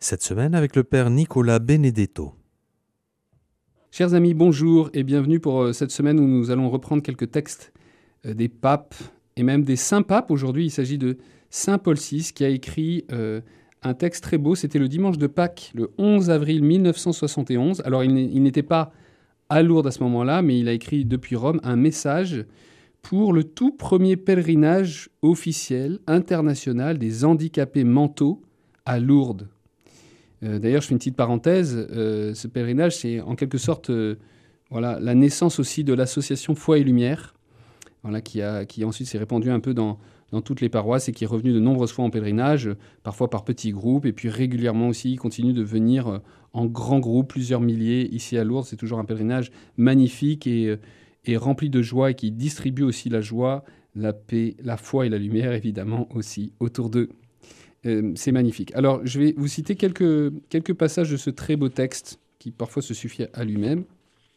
Cette semaine avec le Père Nicolas Benedetto. Chers amis, bonjour et bienvenue pour cette semaine où nous allons reprendre quelques textes des papes et même des saints papes. Aujourd'hui, il s'agit de Saint Paul VI qui a écrit un texte très beau. C'était le dimanche de Pâques, le 11 avril 1971. Alors, il n'était pas à Lourdes à ce moment-là, mais il a écrit depuis Rome un message pour le tout premier pèlerinage officiel international des handicapés mentaux à Lourdes. D'ailleurs, je fais une petite parenthèse, ce pèlerinage, c'est en quelque sorte la naissance aussi de l'association Foi et Lumière, qui ensuite s'est répandue un peu dans toutes les paroisses et qui est revenue de nombreuses fois en pèlerinage, parfois par petits groupes, et puis régulièrement aussi, il continue de venir en grands groupes, plusieurs milliers, ici à Lourdes. C'est toujours un pèlerinage magnifique et rempli de joie et qui distribue aussi la joie, la paix, la foi et la lumière, évidemment, aussi autour d'eux. C'est magnifique. Alors, je vais vous citer quelques passages de ce très beau texte qui parfois se suffit à lui-même.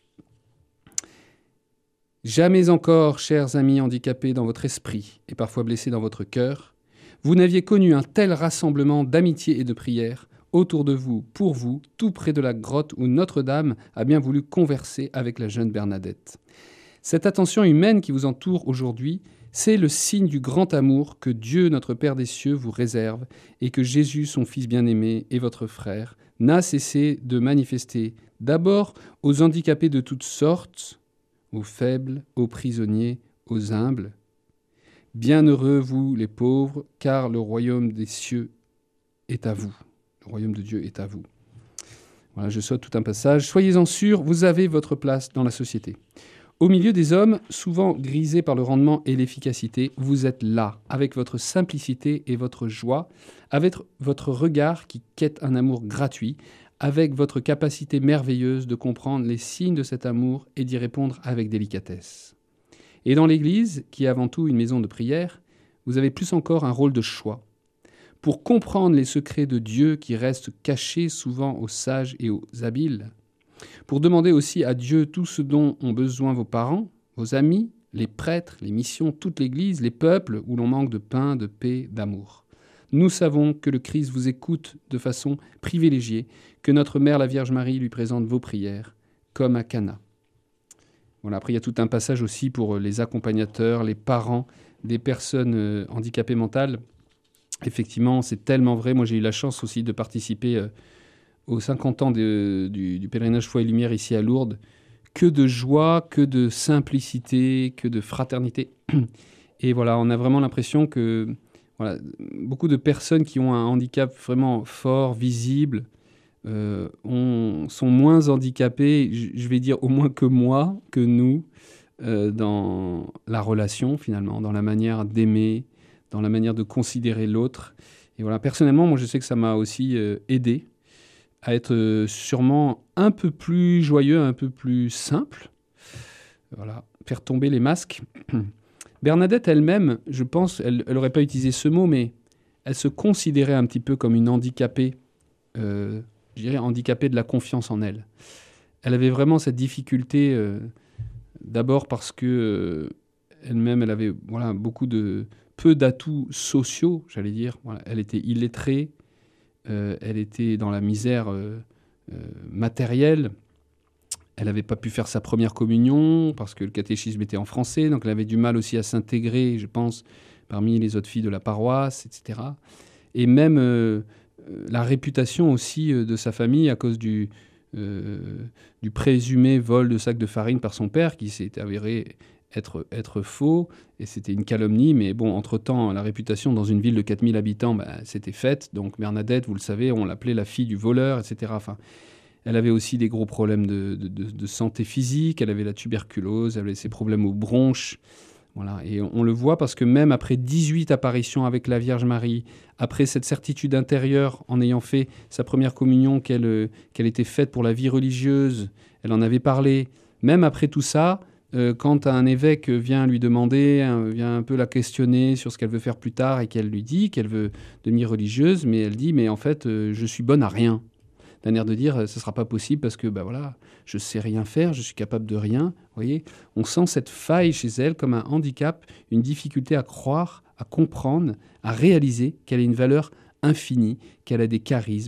« Jamais encore, chers amis handicapés dans votre esprit et parfois blessés dans votre cœur, vous n'aviez connu un tel rassemblement d'amitié et de prière autour de vous, pour vous, tout près de la grotte où Notre-Dame a bien voulu converser avec la jeune Bernadette. Cette attention humaine qui vous entoure aujourd'hui, c'est le signe du grand amour que Dieu, notre Père des cieux, vous réserve et que Jésus, son Fils bien-aimé et votre frère, n'a cessé de manifester d'abord aux handicapés de toutes sortes, aux faibles, aux prisonniers, aux humbles. Bienheureux vous les pauvres, car le royaume des cieux est à vous. Le royaume de Dieu est à vous. » Voilà, je saute tout un passage. « Soyez-en sûrs, vous avez votre place dans la société. Au milieu des hommes, souvent grisés par le rendement et l'efficacité, vous êtes là, avec votre simplicité et votre joie, avec votre regard qui quête un amour gratuit, avec votre capacité merveilleuse de comprendre les signes de cet amour et d'y répondre avec délicatesse. Et dans l'Église, qui est avant tout une maison de prière, vous avez plus encore un rôle de choix. Pour comprendre les secrets de Dieu qui restent cachés souvent aux sages et aux habiles, pour demander aussi à Dieu tout ce dont ont besoin vos parents, vos amis, les prêtres, les missions, toute l'Église, les peuples où l'on manque de pain, de paix, d'amour. Nous savons que le Christ vous écoute de façon privilégiée, que notre Mère la Vierge Marie lui présente vos prières, comme à Cana. » Voilà, après, il y a tout un passage aussi pour les accompagnateurs, les parents des personnes handicapées mentales. Effectivement, c'est tellement vrai. Moi, j'ai eu la chance aussi de participer aux 50 ans du pèlerinage Foi et Lumière ici à Lourdes. Que de joie, que de simplicité, que de fraternité. Et voilà, on a vraiment l'impression que beaucoup de personnes qui ont un handicap vraiment fort, visible, sont moins handicapées, je vais dire au moins que moi, que nous, dans la relation finalement, dans la manière d'aimer, dans la manière de considérer l'autre. Et voilà, personnellement, moi je sais que ça m'a aussi aidé à être sûrement un peu plus joyeux, un peu plus simple. Voilà, faire tomber les masques. Bernadette elle-même, je pense, elle n'aurait pas utilisé ce mot, mais elle se considérait un petit peu comme une handicapée, je dirais handicapée de la confiance en elle. Elle avait vraiment cette difficulté, d'abord parce que elle-même, elle avait peu d'atouts sociaux, j'allais dire. Voilà, elle était illettrée, elle était dans la misère matérielle. Elle n'avait pas pu faire sa première communion parce que le catéchisme était en français, donc elle avait du mal aussi à s'intégrer, je pense, parmi les autres filles de la paroisse, etc. Et même la réputation aussi de sa famille à cause du présumé vol de sacs de farine par son père, qui s'est avéré être faux, et c'était une calomnie, mais bon, entre-temps, la réputation dans une ville de 4000 habitants, c'était faite, donc Bernadette, vous le savez, on l'appelait la fille du voleur, etc. Enfin, elle avait aussi des gros problèmes de santé physique, elle avait la tuberculose, elle avait ses problèmes aux bronches, voilà, et on le voit parce que même après 18 apparitions avec la Vierge Marie, après cette certitude intérieure, en ayant fait sa première communion, qu'elle était faite pour la vie religieuse, elle en avait parlé, même après tout ça, quand un évêque vient lui demander, vient un peu la questionner sur ce qu'elle veut faire plus tard et qu'elle lui dit qu'elle veut devenir religieuse, mais elle dit « mais en fait, je suis bonne à rien ». D'un air de dire « ce ne sera pas possible parce que je ne sais rien faire, je suis capable de rien ». Vous voyez, on sent cette faille chez elle comme un handicap, une difficulté à croire, à comprendre, à réaliser qu'elle a une valeur infinie, qu'elle a des charismes,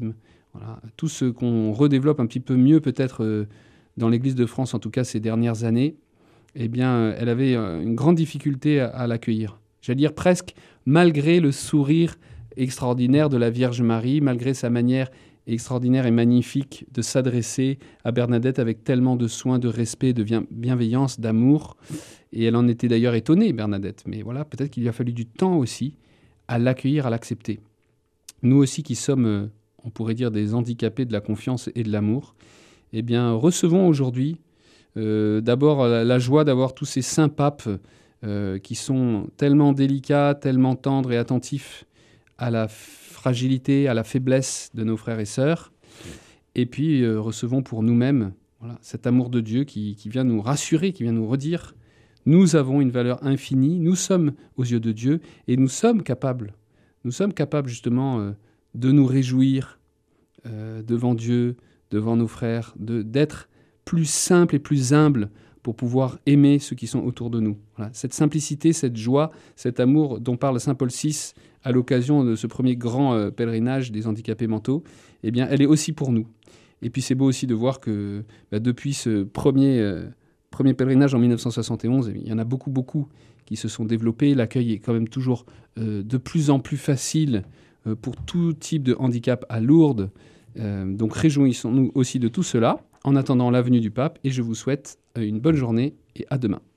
Voilà. Tout ce qu'on redéveloppe un petit peu mieux peut-être dans l'Église de France, en tout cas ces dernières années, eh bien, elle avait une grande difficulté à l'accueillir. J'allais dire presque malgré le sourire extraordinaire de la Vierge Marie, malgré sa manière extraordinaire et magnifique de s'adresser à Bernadette avec tellement de soin, de respect, de bienveillance, d'amour. Et elle en était d'ailleurs étonnée, Bernadette. Mais voilà, peut-être qu'il lui a fallu du temps aussi à l'accueillir, à l'accepter. Nous aussi qui sommes, on pourrait dire, des handicapés de la confiance et de l'amour, eh bien, recevons aujourd'hui d'abord la joie d'avoir tous ces saints papes qui sont tellement délicats, tellement tendres et attentifs à la fragilité, à la faiblesse de nos frères et sœurs. Et puis, recevons pour nous-mêmes cet amour de Dieu qui vient nous rassurer, qui vient nous redire nous avons une valeur infinie, nous sommes aux yeux de Dieu et nous sommes capables justement de nous réjouir devant Dieu, devant nos frères, d'être plus simples et plus humbles pour pouvoir aimer ceux qui sont autour de nous. Voilà. Cette simplicité, cette joie, cet amour dont parle saint Paul VI à l'occasion de ce premier grand pèlerinage des handicapés mentaux, eh bien, elle est aussi pour nous. Et puis c'est beau aussi de voir que depuis ce premier pèlerinage en 1971, il y en a beaucoup qui se sont développés. L'accueil est quand même toujours de plus en plus facile pour tout type de handicap à Lourdes. Donc réjouissons-nous aussi de tout cela en attendant la venue du pape et je vous souhaite une bonne journée et à demain.